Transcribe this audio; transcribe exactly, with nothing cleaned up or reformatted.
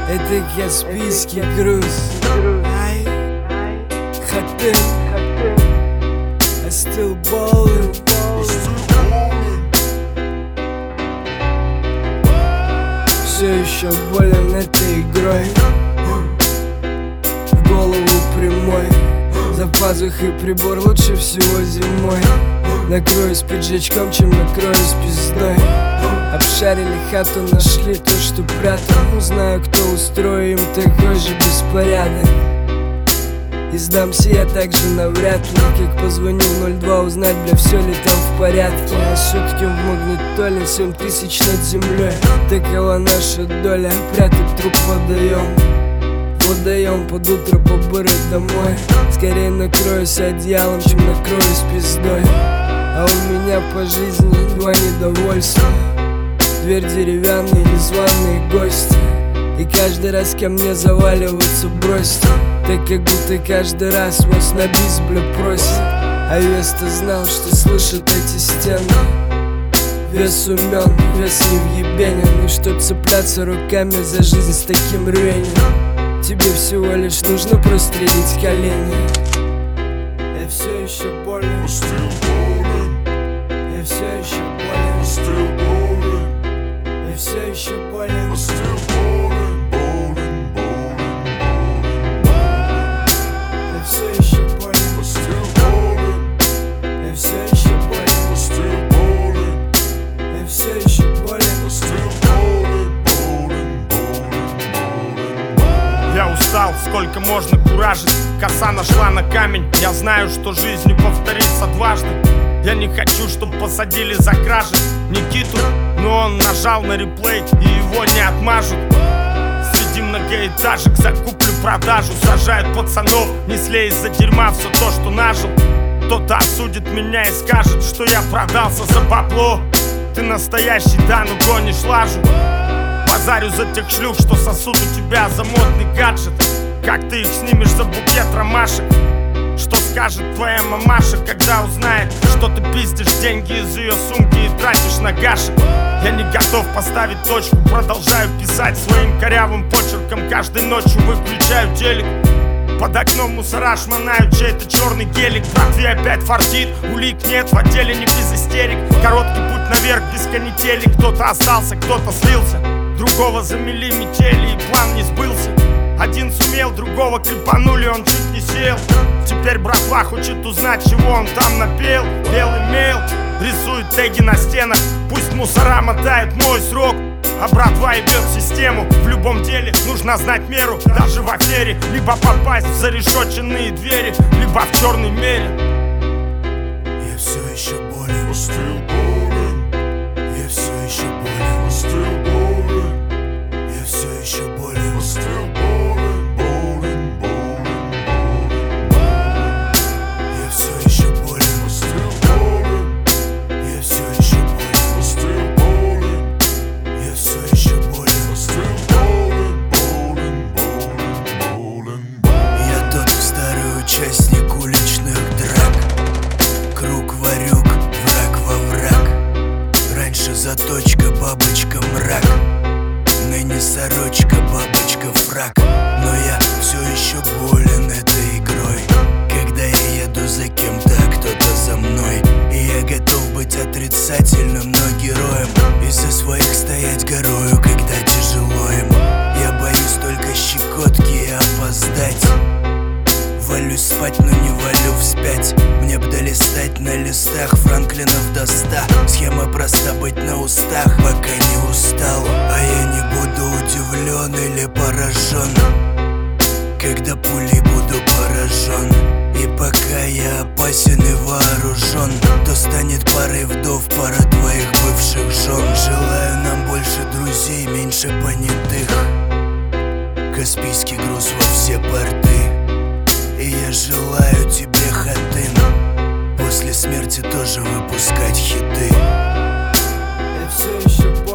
Это Каспийский груз. Хатын, I still ballin'. Все еще болен этой игрой. В голову прямой. За пазухой прибор лучше всего зимой. Накроюсь пиджачком, чем накроюсь пиздой. Обшарили хату, нашли то, что прятал. Узнаю, кто устроил им такой же беспорядок. И сдамся я так же навряд ли, как позвонил в ноль два узнать, бля, все ли там в порядке. А сутки в магнитоле, семь тысяч над землей. Такова наша доля, прятать труп в водоем. Водоем под утро побырать домой. Скорее накроюсь одеялом, чем накроюсь пиздой. А у меня по жизни два недовольства. Дверь деревянная, незваные гости. И каждый раз ко мне заваливаются бросьте. Так как будто каждый раз вас на бис, бля, просит. А вес-то знал, что слышат эти стены. Вес умен, вес невъебенен. И что цепляться руками за жизнь с таким рвением. Тебе всего лишь нужно прострелить колени. Я все еще болен. Я все еще болен. Я все еще болен. Я устал, сколько можно куражить. Коса нашла на камень. Я знаю, что жизнь не повторится дважды. Я не хочу, чтоб посадили за кражи Никиту, но он нажал на реплей, и его не отмажут. Среди многоэтажек за куплю-продажу сажают пацанов, не слей из-за дерьма все то, что нажил. Кто-то осудит меня и скажет, что я продался за бабло. Ты настоящий, да, ну гонишь лажу. Базарю за тех шлюх, что сосут у тебя за модный гаджет. Как ты их снимешь за букет ромашек? Что скажет твоя мамаша, когда узнает, что ты пиздишь деньги из ее сумки и тратишь на гашек? Я не готов поставить точку, продолжаю писать своим корявым почерком. Каждой ночью выключаю телек. Под окном мусораж манаю чей-то черный гелик. Братве опять фартит, улик нет, в отделе не без истерик. Короткий путь наверх без канители. Кто-то остался, кто-то слился. Другого замели метели и план не сбылся. Один сумел, другого крепанули, он чуть не сел. Теперь братва хочет узнать, чего он там напел. Белый мел рисует теги на стенах. Пусть мусора мотает мой срок, а братва ебет систему. В любом деле нужно знать меру, даже в афере. Либо попасть в зарешоченные двери, либо в черный мерин. Я все еще болен. Я все еще болен. Я все еще болен. Участник уличных драк. Круг варюк, враг во враг. Раньше заточка, бабочка, мрак. Ныне сорочка, бабочка, фрак. Но я все еще болен этой игрой. Когда я еду за кем-то, а кто-то за мной. И я готов быть отрицательным, но героем. И со своих стоять горою, когда тяжело им. Я боюсь только щекотки и опоздать. Валюсь спать, но не валю вспять. Мне б долистать на листах Франклинов до ста. Схема проста, быть на устах, пока не устал. А я не буду удивлен или поражен, когда пулей буду поражен. И пока я опасен и вооружен, то станет парой вдов пара твоих бывших жен. Желаю нам больше друзей, меньше понятых. Каспийский груз во все порты. И я желаю тебе, хатын, после смерти тоже выпускать хиты. Я все еще